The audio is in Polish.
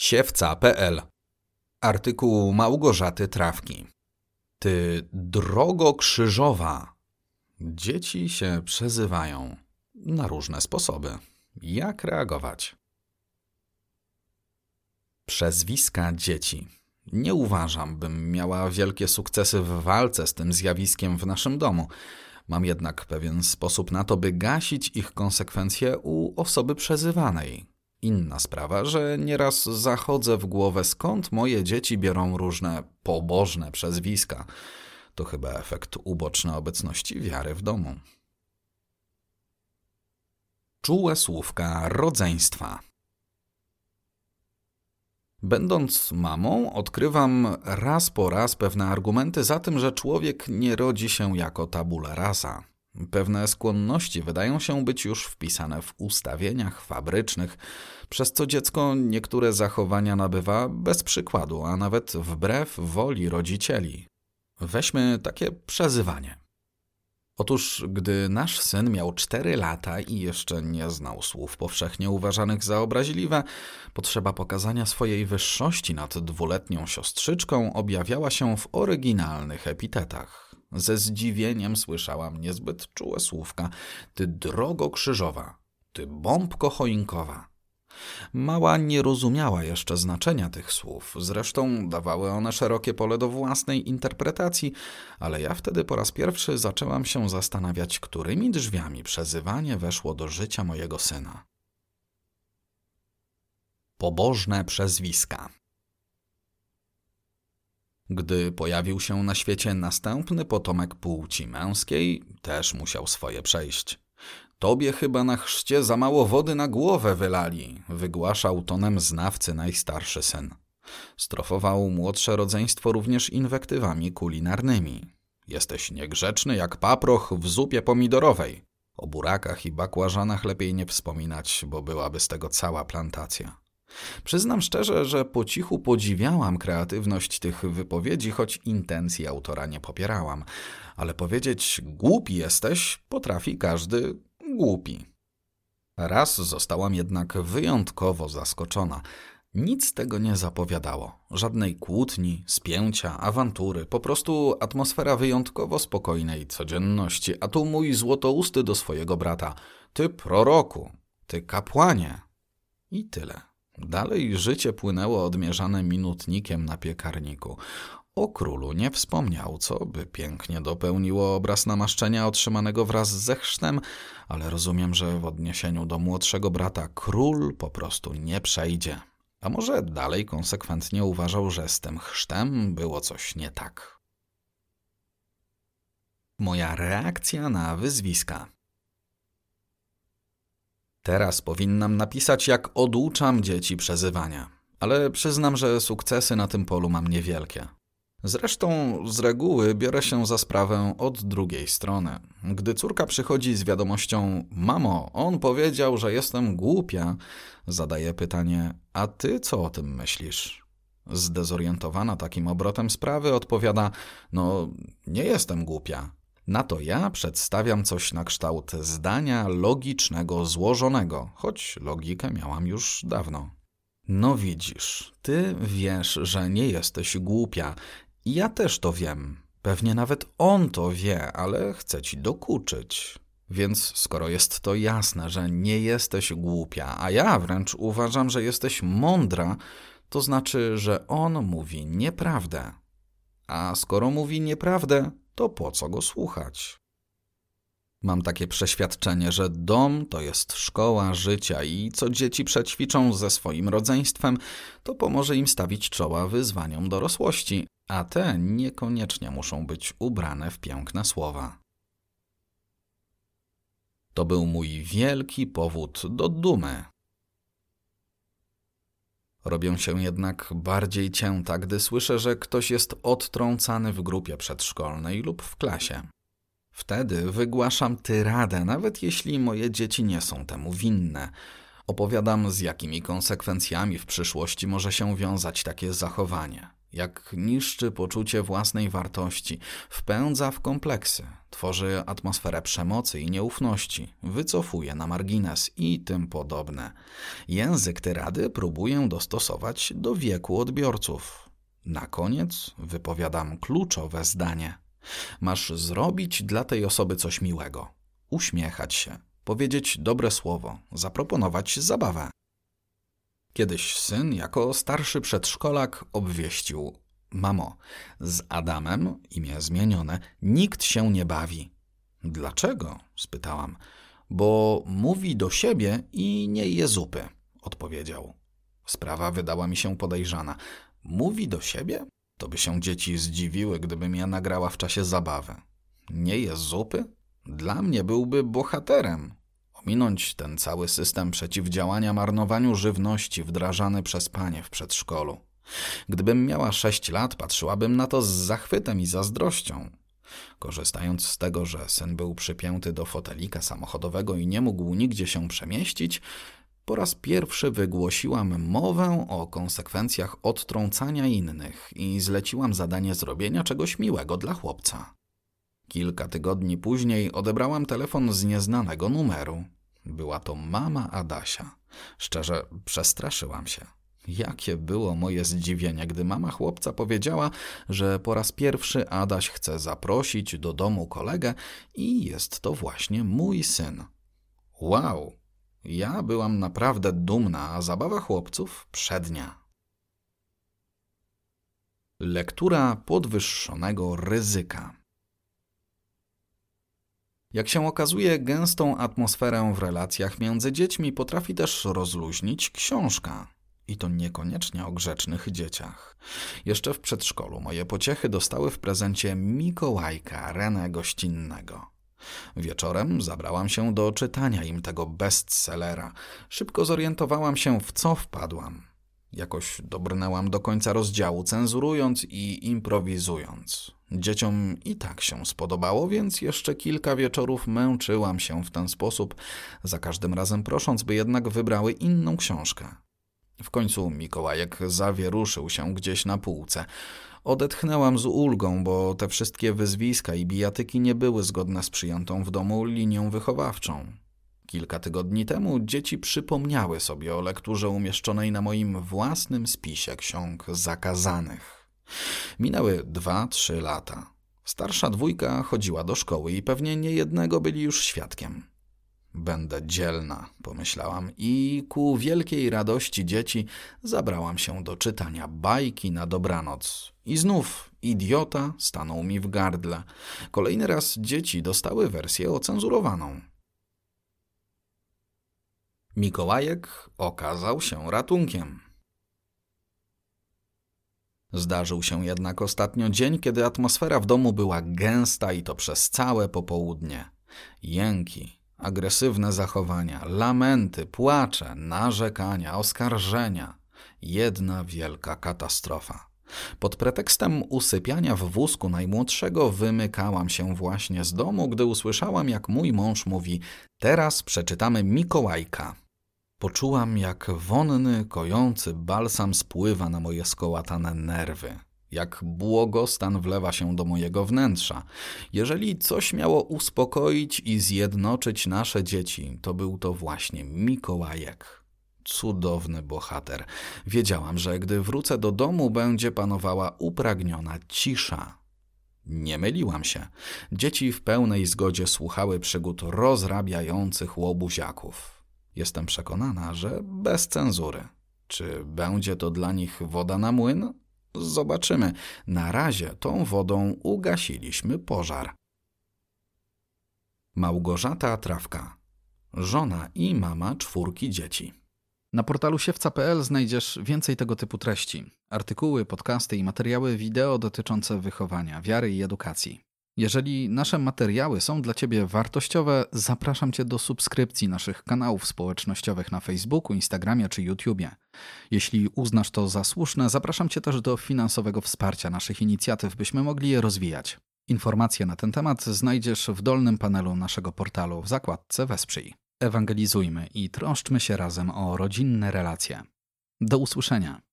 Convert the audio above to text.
siewca.pl. Artykuł Małgorzaty Trawki. Ty drogo krzyżowa. Dzieci się przezywają na różne sposoby. Jak reagować? Przezwiska dzieci. Nie uważam, bym miała wielkie sukcesy w walce z tym zjawiskiem w naszym domu. Mam jednak pewien sposób na to, by gasić ich konsekwencje u osoby przezywanej. Inna sprawa, że nieraz zachodzę w głowę, skąd moje dzieci biorą różne pobożne przezwiska. To chyba efekt uboczny obecności wiary w domu. Czułe słówka rodzeństwa. Będąc mamą, odkrywam raz po raz pewne argumenty za tym, że człowiek nie rodzi się jako tabula rasa. Pewne skłonności wydają się być już wpisane w ustawieniach fabrycznych, przez co dziecko niektóre zachowania nabywa bez przykładu, a nawet wbrew woli rodzicieli. Weźmy takie przezywanie. Otóż, gdy nasz syn miał 4 lata i jeszcze nie znał słów powszechnie uważanych za obraźliwe, potrzeba pokazania swojej wyższości nad 2-letnią siostrzyczką objawiała się w oryginalnych epitetach. Ze zdziwieniem słyszałam niezbyt czułe słówka: ty drogo krzyżowa, ty bombko choinkowa. Mała nie rozumiała jeszcze znaczenia tych słów, zresztą dawały one szerokie pole do własnej interpretacji, ale ja wtedy po raz pierwszy zaczęłam się zastanawiać, którymi drzwiami przezywanie weszło do życia mojego syna. Pobożne przezwiska. Gdy pojawił się na świecie następny potomek płci męskiej, też musiał swoje przejść. Tobie chyba na chrzcie za mało wody na głowę wylali, wygłaszał tonem znawcy najstarszy syn. Strofował młodsze rodzeństwo również inwektywami kulinarnymi. Jesteś niegrzeczny jak paproch w zupie pomidorowej. O burakach i bakłażanach lepiej nie wspominać, bo byłaby z tego cała plantacja. Przyznam szczerze, że po cichu podziwiałam kreatywność tych wypowiedzi, choć intencji autora nie popierałam. Ale powiedzieć głupi jesteś potrafi każdy głupi. Raz zostałam jednak wyjątkowo zaskoczona. Nic tego nie zapowiadało. Żadnej kłótni, spięcia, awantury. Po prostu atmosfera wyjątkowo spokojnej codzienności. A tu mój złotousty do swojego brata: ty proroku, ty kapłanie. I tyle. Dalej życie płynęło odmierzane minutnikiem na piekarniku. O królu nie wspomniał, co by pięknie dopełniło obraz namaszczenia otrzymanego wraz ze chrztem, ale rozumiem, że w odniesieniu do młodszego brata król po prostu nie przejdzie. A może dalej konsekwentnie uważał, że z tym chrztem było coś nie tak. Moja reakcja na wyzwiska. Teraz powinnam napisać, jak oduczam dzieci przezywania, ale przyznam, że sukcesy na tym polu mam niewielkie. Zresztą z reguły biorę się za sprawę od drugiej strony. Gdy córka przychodzi z wiadomością: mamo, on powiedział, że jestem głupia, zadaję pytanie: a ty co o tym myślisz? Zdezorientowana takim obrotem sprawy odpowiada: no, nie jestem głupia. Na to ja przedstawiam coś na kształt zdania logicznego, złożonego, choć logikę miałam już dawno. No widzisz, ty wiesz, że nie jesteś głupia. Ja też to wiem. Pewnie nawet on to wie, ale chce ci dokuczyć. Więc skoro jest to jasne, że nie jesteś głupia, a ja wręcz uważam, że jesteś mądra, to znaczy, że on mówi nieprawdę. A skoro mówi nieprawdę, to po co go słuchać? Mam takie przeświadczenie, że dom to jest szkoła życia i co dzieci przećwiczą ze swoim rodzeństwem, to pomoże im stawić czoła wyzwaniom dorosłości, a te niekoniecznie muszą być ubrane w piękne słowa. To był mój wielki powód do dumy. Robię się jednak bardziej cięta, gdy słyszę, że ktoś jest odtrącany w grupie przedszkolnej lub w klasie. Wtedy wygłaszam tyradę, nawet jeśli moje dzieci nie są temu winne. Opowiadam, z jakimi konsekwencjami w przyszłości może się wiązać takie zachowanie. Jak niszczy poczucie własnej wartości, wpędza w kompleksy, tworzy atmosferę przemocy i nieufności, wycofuje na margines i tym podobne. Język tyrady próbuję dostosować do wieku odbiorców. Na koniec wypowiadam kluczowe zdanie. Masz zrobić dla tej osoby coś miłego, uśmiechać się, powiedzieć dobre słowo, zaproponować zabawę. Kiedyś syn, jako starszy przedszkolak, obwieścił: Mamo, z Adamem, imię zmienione, nikt się nie bawi. Dlaczego? Spytałam. Bo mówi do siebie i nie je zupy, odpowiedział. Sprawa wydała mi się podejrzana. Mówi do siebie? To by się dzieci zdziwiły, gdybym ja nagrała w czasie zabawy. Nie je zupy? Dla mnie byłby bohaterem. Ominąć ten cały system przeciwdziałania marnowaniu żywności wdrażany przez panie w przedszkolu. Gdybym miała 6 lat, patrzyłabym na to z zachwytem i zazdrością. Korzystając z tego, że syn był przypięty do fotelika samochodowego i nie mógł nigdzie się przemieścić, po raz pierwszy wygłosiłam mowę o konsekwencjach odtrącania innych i zleciłam zadanie zrobienia czegoś miłego dla chłopca. Kilka tygodni później odebrałam telefon z nieznanego numeru. Była to mama Adasia. Szczerze, przestraszyłam się. Jakie było moje zdziwienie, gdy mama chłopca powiedziała, że po raz pierwszy Adaś chce zaprosić do domu kolegę i jest to właśnie mój syn. Wow! Ja byłam naprawdę dumna, a zabawa chłopców przednia. Lektura podwyższonego ryzyka. Jak się okazuje, gęstą atmosferę w relacjach między dziećmi potrafi też rozluźnić książka. I to niekoniecznie o grzecznych dzieciach. Jeszcze w przedszkolu moje pociechy dostały w prezencie Mikołajka, Renę gościnnego. Wieczorem zabrałam się do czytania im tego bestsellera. Szybko zorientowałam się, w co wpadłam. Jakoś dobrnęłam do końca rozdziału, cenzurując i improwizując. Dzieciom i tak się spodobało, więc jeszcze kilka wieczorów męczyłam się w ten sposób, za każdym razem prosząc, by jednak wybrały inną książkę. W końcu Mikołajek zawieruszył się gdzieś na półce. Odetchnęłam z ulgą, bo te wszystkie wyzwiska i bijatyki nie były zgodne z przyjętą w domu linią wychowawczą. Kilka tygodni temu dzieci przypomniały sobie o lekturze umieszczonej na moim własnym spisie ksiąg zakazanych. Minęły 2-3 lata. Starsza dwójka chodziła do szkoły i pewnie niejednego byli już świadkiem. Będę dzielna, pomyślałam, i ku wielkiej radości dzieci zabrałam się do czytania bajki na dobranoc. I znów idiota stanął mi w gardle. Kolejny raz dzieci dostały wersję ocenzurowaną. Mikołajek okazał się ratunkiem. Zdarzył się jednak ostatnio dzień, kiedy atmosfera w domu była gęsta i to przez całe popołudnie. Jęki, agresywne zachowania, lamenty, płacze, narzekania, oskarżenia. Jedna wielka katastrofa. Pod pretekstem usypiania w wózku najmłodszego wymykałam się właśnie z domu, gdy usłyszałam, jak mój mąż mówi: teraz przeczytamy Mikołajka. Poczułam, jak wonny, kojący balsam spływa na moje skołatane nerwy. Jak błogostan wlewa się do mojego wnętrza. Jeżeli coś miało uspokoić i zjednoczyć nasze dzieci, to był to właśnie Mikołajek. Cudowny bohater. Wiedziałam, że gdy wrócę do domu, będzie panowała upragniona cisza. Nie myliłam się. Dzieci w pełnej zgodzie słuchały przygód rozrabiających łobuziaków. Jestem przekonana, że bez cenzury. Czy będzie to dla nich woda na młyn? Zobaczymy. Na razie tą wodą ugasiliśmy pożar. Małgorzata Trawka, żona i mama 4 dzieci. Na portalu siewca.pl znajdziesz więcej tego typu treści. Artykuły, podcasty i materiały wideo dotyczące wychowania, wiary i edukacji. Jeżeli nasze materiały są dla Ciebie wartościowe, zapraszam Cię do subskrypcji naszych kanałów społecznościowych na Facebooku, Instagramie czy YouTubie. Jeśli uznasz to za słuszne, zapraszam Cię też do finansowego wsparcia naszych inicjatyw, byśmy mogli je rozwijać. Informacje na ten temat znajdziesz w dolnym panelu naszego portalu w zakładce Wesprzyj. Ewangelizujmy i troszczmy się razem o rodzinne relacje. Do usłyszenia.